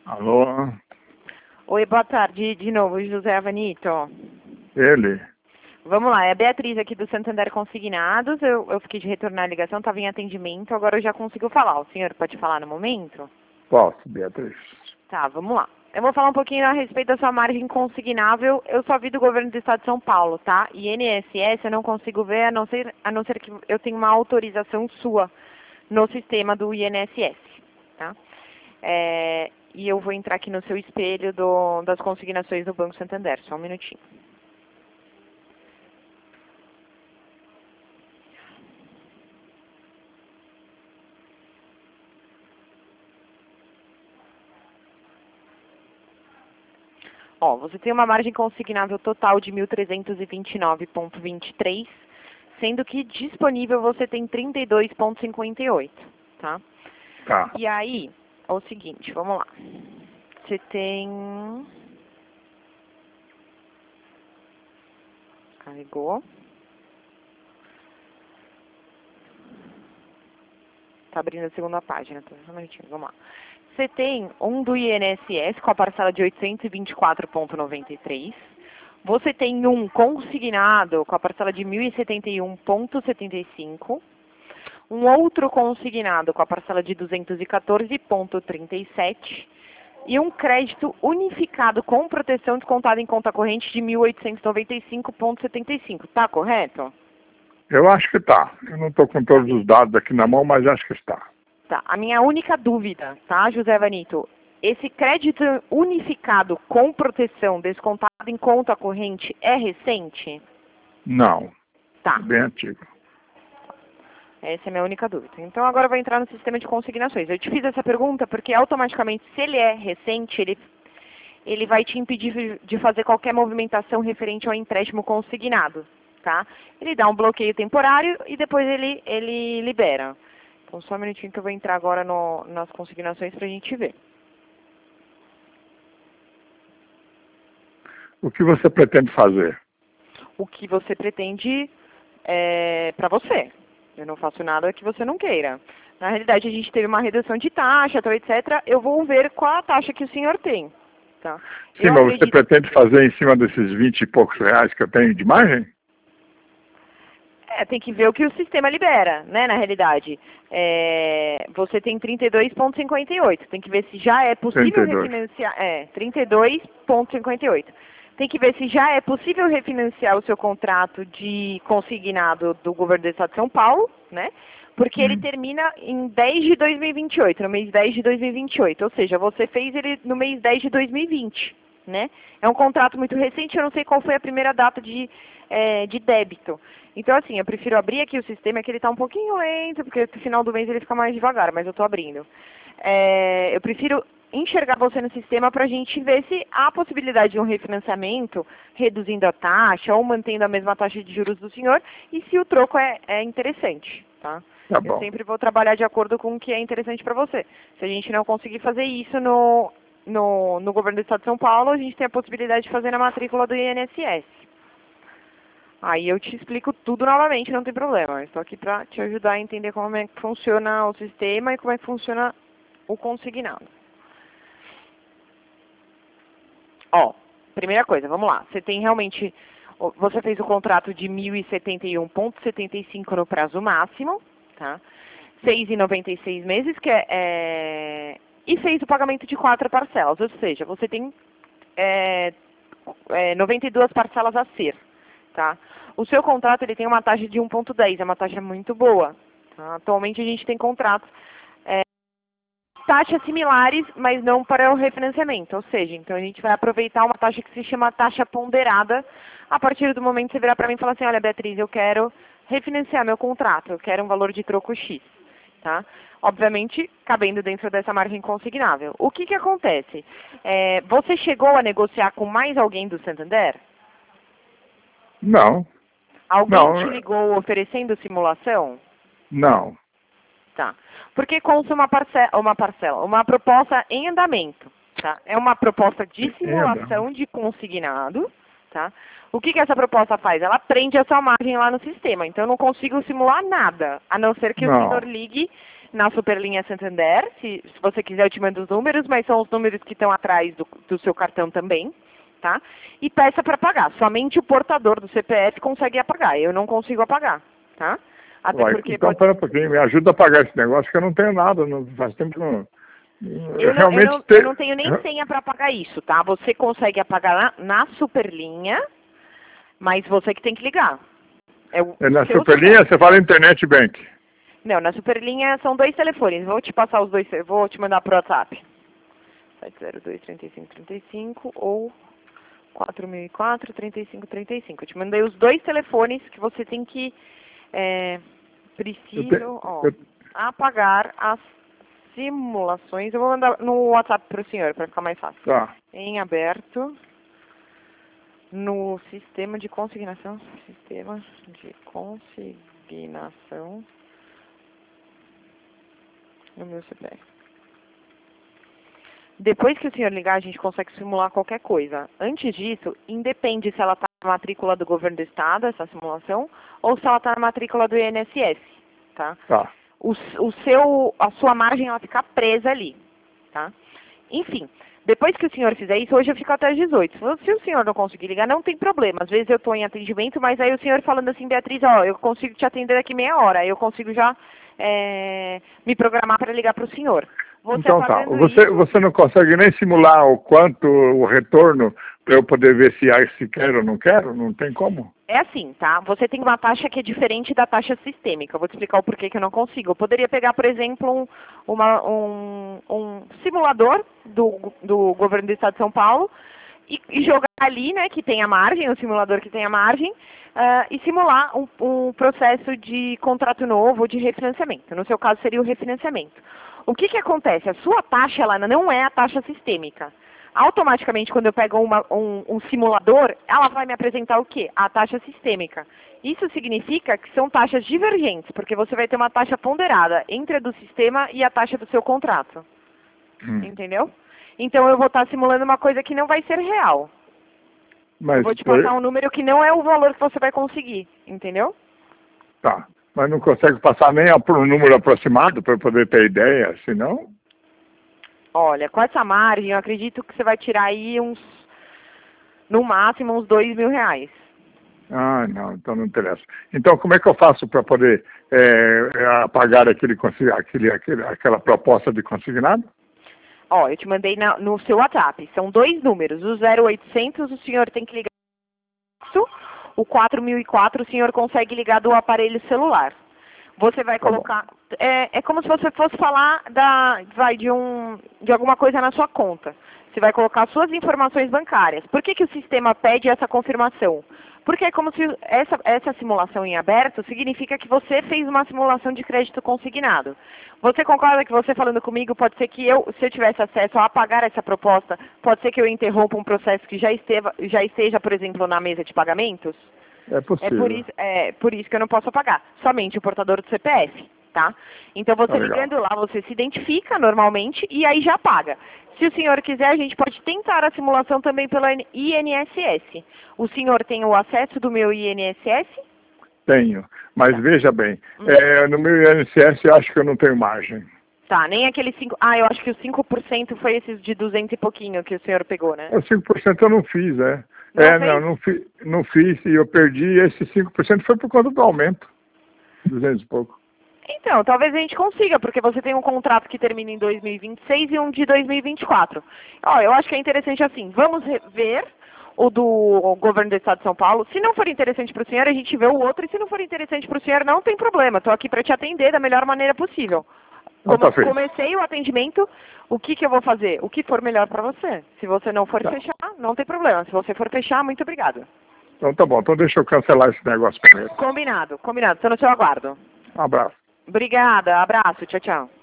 Alô? Oi, boa tarde de novo, José Avanito. Ele? Vamos lá, é a Beatriz aqui do Santander Consignados. Eu fiquei de retornar a ligação, estava em atendimento, agora eu já consigo falar. O senhor pode falar no momento? Posso, Beatriz. Tá, vamos lá. Eu vou falar um pouquinho a respeito da sua margem consignável. Eu só vi do governo do estado de São Paulo, tá? E INSS eu não consigo ver, a não ser que eu tenha uma autorização sua no sistema do INSS, tá? E eu vou entrar aqui no seu espelho das consignações do Banco Santander, só um minutinho. Ó, você tem uma margem consignável total de 1.329,23, sendo que disponível você tem 32,58, tá? Tá. E aí, é o seguinte, vamos lá. Você tem... Carregou. Tá abrindo a segunda página, tá? Só um minutinho, vamos lá. Você tem um do INSS com a parcela de 824,93. Você tem um consignado com a parcela de 1.071,75. Um outro consignado com a parcela de 214,37. E um crédito unificado com proteção descontada em conta corrente de 1.895,75. Tá correto? Eu acho que tá. Eu não estou com todos os dados aqui na mão, mas acho que está. Tá, a minha única dúvida, tá, José Vanito? Esse crédito unificado com proteção descontado em conta corrente é recente? Não. Tá, Bem antigo. essa é a minha única dúvida. Então agora eu vou entrar no sistema de consignações. Eu te fiz essa pergunta porque automaticamente, se ele é recente, ele vai te impedir de fazer qualquer movimentação referente ao empréstimo consignado, tá? Ele dá um bloqueio temporário e depois ele libera. Então, só um minutinho que eu vou entrar agora nas consignações para a gente ver. O que você pretende fazer? O que você pretende para você. Eu não faço nada que você não queira. Na realidade, a gente teve uma redução de taxa, tal, etc. Eu vou ver qual a taxa que o senhor tem. Tá? Sim, mas você pretende fazer em cima desses 20 e poucos reais que eu tenho de margem? Tem que ver o que o sistema libera, né, na realidade. Você tem 32,58. Tem que ver se já é possível 32. refinanciar. 32,58. Tem que ver se já é possível refinanciar o seu contrato de consignado do governo do estado de São Paulo, né? Porque ele termina em 10 de 2028, no mês 10 de 2028. Ou seja, você fez ele no mês 10 de 2020, né? É um contrato muito recente, eu não sei qual foi a primeira data de débito. Então, assim, eu prefiro abrir aqui o sistema, que ele está um pouquinho lento, porque no final do mês ele fica mais devagar, mas eu estou abrindo. Eu prefiro enxergar você no sistema para a gente ver se há possibilidade de um refinanciamento, reduzindo a taxa ou mantendo a mesma taxa de juros do senhor, e se o troco é interessante, tá? Tá bom. Eu sempre vou trabalhar de acordo com o que é interessante para você. Se a gente não conseguir fazer isso no governo do estado de São Paulo, a gente tem a possibilidade de fazer na matrícula do INSS. Aí eu te explico tudo novamente, não tem problema. Eu estou aqui para te ajudar a entender como é que funciona o sistema e como é que funciona o consignado. Ó, primeira coisa, vamos lá. Você tem realmente... Você fez o contrato de 1.071,75 no prazo máximo, tá? 6,96 meses, e fez o pagamento de 4 parcelas. Ou seja, você tem 92 parcelas a ser. Tá? O seu contrato ele tem uma taxa de 1,10, é uma taxa muito boa. Tá? Atualmente a gente tem contratos taxas similares, mas não para o refinanciamento. Ou seja, então a gente vai aproveitar uma taxa que se chama taxa ponderada. A partir do momento que você virar para mim e falar assim, olha, Beatriz, eu quero refinanciar meu contrato, eu quero um valor de troco X. Tá? Obviamente, cabendo dentro dessa margem consignável. O que acontece? Você chegou a negociar com mais alguém do Santander? Não. Alguém Não. te ligou oferecendo simulação? Não. Tá. Porque consta uma proposta em andamento, tá? É uma proposta de simulação de consignado, tá? O que essa proposta faz? Ela prende a sua margem lá no sistema, então eu não consigo simular nada, a não ser que o senhor ligue na Superlinha Santander. Se você quiser, eu te mando os números, mas são os números que estão atrás do seu cartão também, tá? E peça para pagar. Somente o portador do CPF consegue apagar. Eu não consigo apagar, tá? Até porque então, pera um pouquinho, me ajuda a pagar esse negócio, que eu não tenho nada, faz tempo que não... Eu não tenho nem senha para pagar isso, tá? Você consegue apagar na Superlinha, mas você que tem que ligar. Na Superlinha você fala Internet Bank? Não, na Superlinha são 2 telefones. Vou te passar os 2, vou te mandar pro WhatsApp. 702-3535 ou 4004-3535. Eu te mandei os 2 telefones que você tem que precisam apagar as simulações. Eu vou mandar no WhatsApp para o senhor, para ficar mais fácil. Tá. Em aberto, no sistema de consignação, no meu CPF. Depois que o senhor ligar, a gente consegue simular qualquer coisa. Antes disso, independe se ela está na matrícula do governo do estado, essa simulação, ou se ela está na matrícula do INSS, tá? Tá. A sua margem, ela fica presa ali, tá? Enfim, depois que o senhor fizer isso, hoje eu fico até às 18. Se o senhor não conseguir ligar, não tem problema. Às vezes eu estou em atendimento, mas aí o senhor falando assim, Beatriz, ó, eu consigo te atender daqui meia hora. Aí eu consigo já me programar para ligar para o senhor. Então tá, você não consegue nem simular o quanto, o retorno, para eu poder ver se quero ou não quero? Não tem como? É assim, tá? Você tem uma taxa que é diferente da taxa sistêmica. Eu vou te explicar o porquê que eu não consigo. Eu poderia pegar, por exemplo, um simulador do governo do estado de São Paulo e jogar ali, né, que tem a margem, o simulador que tem a margem, e simular um processo de contrato novo, de refinanciamento. No seu caso, seria o refinanciamento. O que acontece? A sua taxa, ela não é a taxa sistêmica. Automaticamente, quando eu pego um simulador, ela vai me apresentar o quê? A taxa sistêmica. Isso significa que são taxas divergentes, porque você vai ter uma taxa ponderada entre a do sistema e a taxa do seu contrato. Entendeu? Então, eu vou estar simulando uma coisa que não vai ser real. Mas eu vou te passar um número que não é o valor que você vai conseguir. Entendeu? Tá. Mas não consegue passar nem um número aproximado para eu poder ter ideia, senão... Olha, com essa margem, eu acredito que você vai tirar aí no máximo uns R$2.000. Ah, não, então não interessa. Então, como é que eu faço para poder apagar aquela proposta de consignado? Ó, eu te mandei no seu WhatsApp. São 2 números. O 0800, o senhor tem que ligar. O 4004, o senhor consegue ligar do aparelho celular. Você vai colocar... É como se você fosse falar de alguma coisa na sua conta. Você vai colocar suas informações bancárias. Por que o sistema pede essa confirmação? Porque é como se essa simulação em aberto significa que você fez uma simulação de crédito consignado. Você concorda que você falando comigo, pode ser que se eu tivesse acesso a apagar essa proposta, pode ser que eu interrompa um processo que já esteja, por exemplo, na mesa de pagamentos? É possível. É por isso que eu não posso apagar. Somente o portador do CPF, tá? Então você ligando lá, você se identifica normalmente e aí já paga. Se o senhor quiser, a gente pode tentar a simulação também pelo INSS. O senhor tem o acesso do meu INSS? Tenho, mas veja bem, no meu INSS eu acho que eu não tenho margem. Tá, nem aquele 5%. Eu acho que os 5% foi esses de 200 e pouquinho que o senhor pegou, né? Os 5% eu não fiz, né? Não fiz e eu perdi. Esse 5% foi por conta do aumento. 200 e pouco. Então, talvez a gente consiga, porque você tem um contrato que termina em 2026 e um de 2024. Ó, eu acho que é interessante assim, vamos ver o do governo do estado de São Paulo. Se não for interessante para o senhor, a gente vê o outro. E se não for interessante para o senhor, não tem problema. Estou aqui para te atender da melhor maneira possível. Comecei o atendimento, o que eu vou fazer? O que for melhor para você. Se você não for fechar, não tem problema. Se você for fechar, muito obrigada. Então tá bom, então deixa eu cancelar esse negócio primeiro. Combinado. Estou no seu aguardo. Um abraço. Obrigada, abraço, tchau, tchau.